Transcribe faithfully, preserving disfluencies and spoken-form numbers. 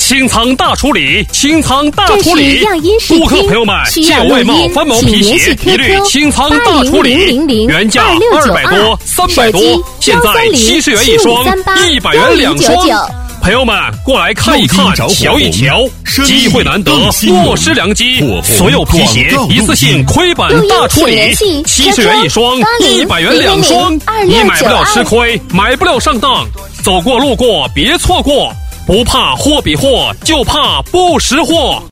清仓大处理，清仓大处理！顾客朋友们，借外贸翻毛皮鞋一律清仓大处理，原价二百多、三百多，现在七十元一双，一百元两双。朋友们，过来看一看，瞧一瞧，机会难得，莫失良机。所有皮鞋一次性亏本大处理，七十元一双，一百元两双，你买不了吃亏，买不了上当。走过路过别错过，不怕货比货，就怕不识货。